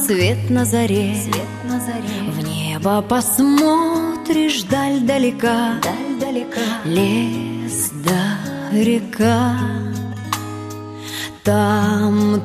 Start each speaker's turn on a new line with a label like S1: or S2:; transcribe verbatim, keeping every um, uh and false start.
S1: свет на заре,
S2: свет на заре.
S1: В небо посмотришь, даль далека,
S2: Даль далека,
S1: лес да река. Там